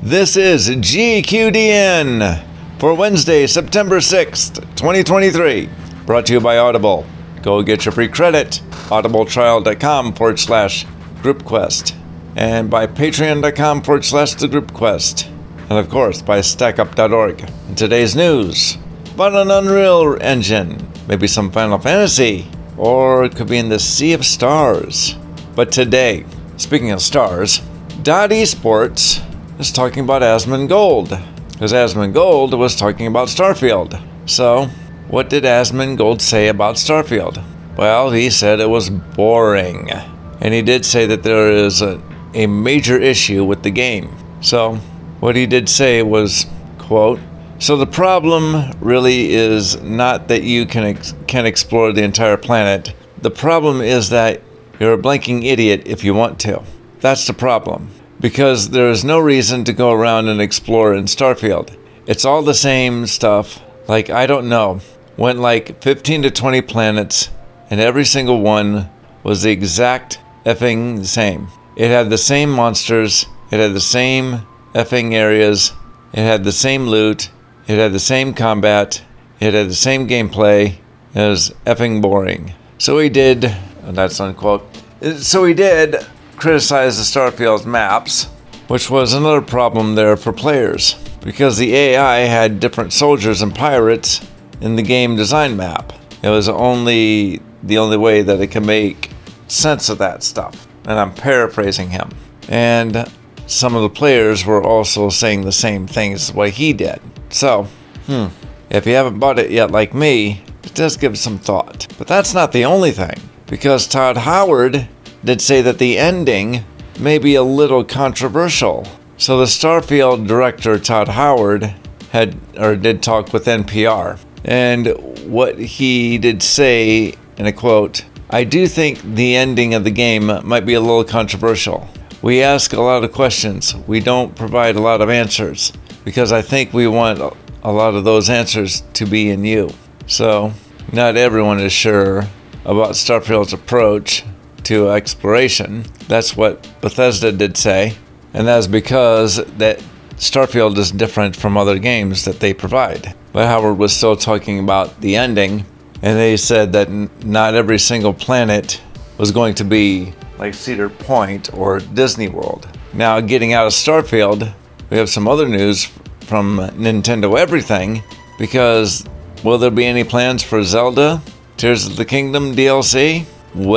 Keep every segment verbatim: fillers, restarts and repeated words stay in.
This is G Q D N for Wednesday, September sixth, twenty twenty-three. Brought to you by Audible. Go get your free credit. audibletrial.com forward slash groupquest. And by patreon.com forward slash the groupquest. And of course, by stackup dot org. In today's news, about an Unreal Engine, maybe some Final Fantasy, or it could be in the Sea of Stars. But today, speaking of stars, Dot Esports is talking about Asmongold, because Asmongold was talking about Starfield. So, what did Asmongold say about Starfield? Well, he said it was boring. And he did say that there is a, a major issue with the game. So, what he did say was, quote, "So the problem really is not that you can ex- can explore the entire planet. The problem is that you're a blanking idiot if you want to. That's the problem. Because there is no reason to go around and explore in Starfield. It's all the same stuff. Like, I don't know, went like fifteen to twenty planets, and every single one was the exact effing same. It had the same monsters, it had the same effing areas, it had the same loot, it had the same combat, it had the same gameplay. It was effing boring." So he did, and that's unquote, so he did criticize the Starfield maps, which was another problem there for players, because the A I had different soldiers and pirates in the game design map. It was only the only way that it could make sense of that stuff. And I'm paraphrasing him. And some of the players were also saying the same things as what he did. So, hmm, if you haven't bought it yet like me, it does give some thought. But that's not the only thing, because Todd Howard did say that the ending may be a little controversial. So the Starfield director, Todd Howard, had or did talk with N P R. And what he did say, in a quote, "I do think the ending of the game might be a little controversial. We ask a lot of questions. We don't provide a lot of answers, because I think we want a lot of those answers to be in you." So, not everyone is sure about Starfield's approach to exploration. That's what Bethesda did say, and that's because that Starfield is different from other games that they provide. But Howard was still talking about the ending, and they said that n- not every single planet was going to be like Cedar Point or Disney World. Now, getting out of Starfield, we have some other news from Nintendo Everything, because will there be any plans for Zelda Tears of the Kingdom D L C?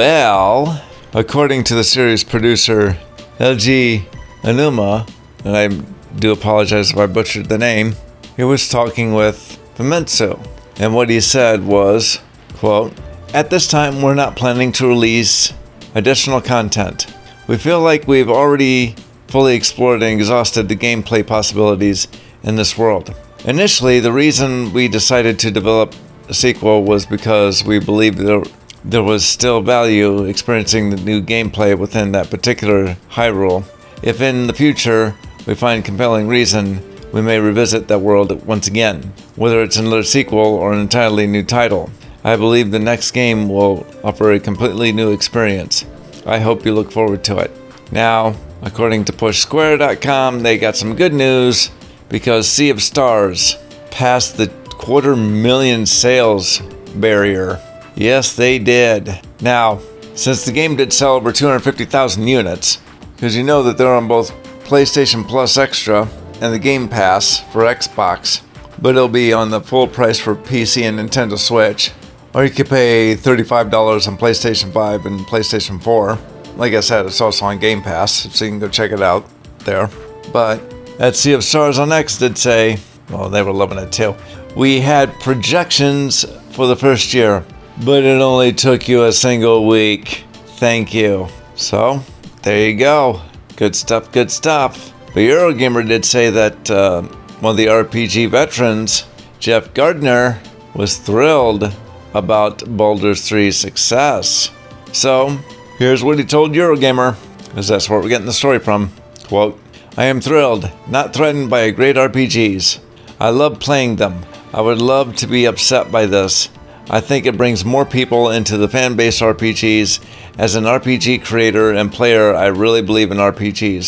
Well, according to the series producer L G Anuma, and I do apologize if I butchered the name, he was talking with Famitsu, and what he said was, quote, "At this time, we're not planning to release additional content. We feel like we've already fully explored and exhausted the gameplay possibilities in this world. Initially, the reason we decided to develop a sequel was because we believed there, there was still value experiencing the new gameplay within that particular Hyrule. If in the future we find compelling reason, we may revisit that world once again, whether it's another sequel or an entirely new title. I believe the next game will offer a completely new experience. I hope you look forward to it." Now, according to push square dot com, they got some good news, because Sea of Stars passed the quarter million sales barrier. Yes, they did. Now, since the game did sell over two hundred fifty thousand units, because you know that they're on both PlayStation Plus Extra and the Game Pass for Xbox, but it'll be on the full price for P C and Nintendo Switch, or you could pay thirty-five dollars on PlayStation five and PlayStation four. Like I said, it's also on Game Pass, so you can go check it out there. But at Sea of Stars on X did say, well, they were loving it too, "We had projections for the first year, but it only took you a single week. Thank you." So, there you go. Good stuff, good stuff. But Eurogamer did say that uh, one of the R P G veterans, Jeff Gardner, was thrilled about Baldur's three's success. So, here's what he told Eurogamer, because that's where we're getting the story from. Quote, "I am thrilled, not threatened by great R P Gs. I love playing them. I would love to be upset by this. I think it brings more people into the fan-based R P Gs. As an R P G creator and player, I really believe in R P Gs.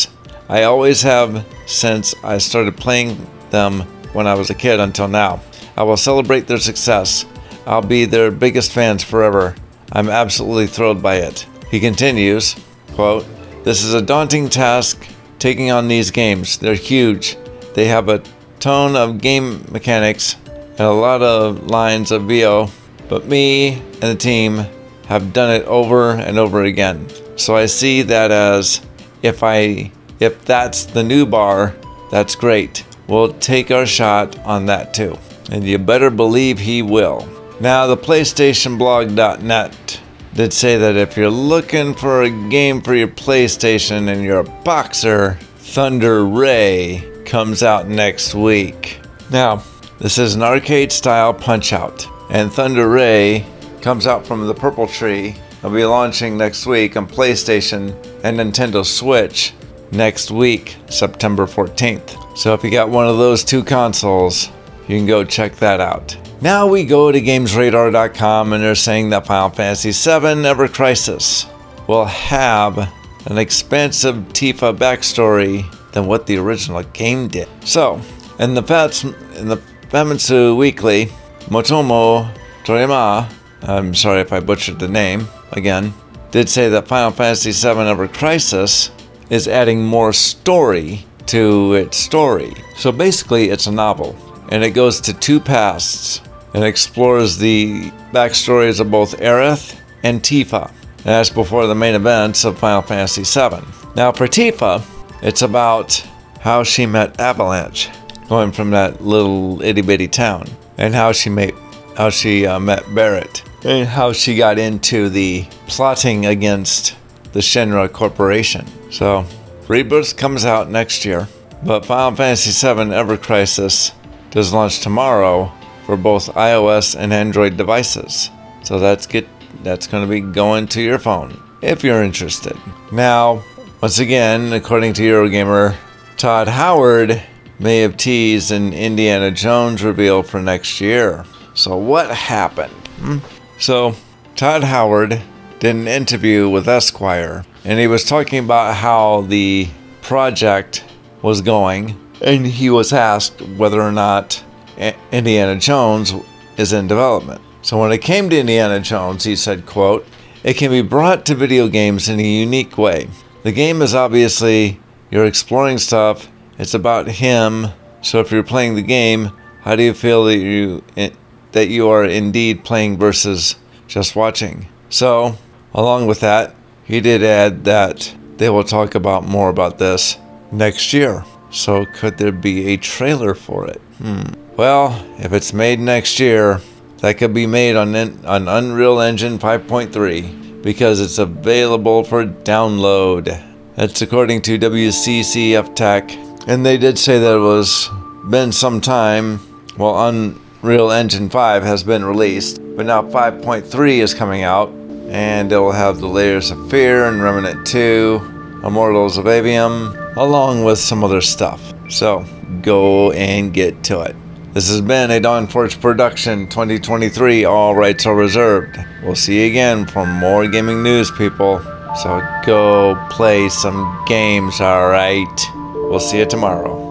I always have since I started playing them when I was a kid until now. I will celebrate their success. I'll be their biggest fans forever. I'm absolutely thrilled by it. He continues, quote, "This is a daunting task, taking on these games. They're huge. They have a ton of game mechanics and a lot of lines of V O, but me and the team have done it over and over again. So I see that as if I if that's the new bar, that's great. We'll take our shot on that too." And you better believe he will. Now, the PlayStation Blog dot net did say that if you're looking for a game for your PlayStation and you're a boxer, Thunder Ray comes out next week. Now, this is an arcade-style Punch-Out, and Thunder Ray comes out from the Purple Tree. It'll be launching next week on PlayStation and Nintendo Switch next week, September fourteenth. So if you got one of those two consoles, you can go check that out. Now we go to Games Radar dot com, and they're saying that Final Fantasy seven Ever Crisis will have an expansive Tifa backstory than what the original game did. So, in the Fats, in the Famitsu Weekly, Motomo Toriyama, I'm sorry if I butchered the name again, did say that Final Fantasy seven Ever Crisis is adding more story to its story. So basically, it's a novel, and it goes to two pasts and explores the backstories of both Aerith and Tifa. And that's before the main events of Final Fantasy seven. Now for Tifa, it's about how she met Avalanche, going from that little itty bitty town, and how she met how she uh, met Barrett, and how she got into the plotting against the Shinra Corporation. So Rebirth comes out next year, but Final Fantasy seven Ever Crisis does launch tomorrow for both iOS and Android devices. So that's get that's going to be going to your phone if you're interested. Now, once again, according to Eurogamer, Todd Howard may have teased an Indiana Jones reveal for next year. So what happened? Hmm? So Todd Howard did an interview with Esquire, and he was talking about how the project was going, and he was asked whether or not Indiana Jones is in development. So when it came to Indiana Jones, he said, quote, "It can be brought to video games in a unique way. The game is obviously, you're exploring stuff, it's about him, so if you're playing the game, how do you feel that you that you are indeed playing versus just watching?" So, along with that, he did add that they will talk about more about this next year. So could there be a trailer for it? Hmm. Well, if it's made next year, that could be made on, on Unreal Engine five point three because it's available for download. That's according to W C C F Tech. And they did say that it was been some time. Well, Unreal Engine five has been released, but now five point three is coming out, and it will have the Layers of Fear and Remnant two, Immortals of Avium, along with some other stuff. So go and get to it. This has been a Dawnforge production twenty twenty-three. All rights are reserved. We'll see you again for more gaming news, people. So go play some games, all right? We'll see you tomorrow.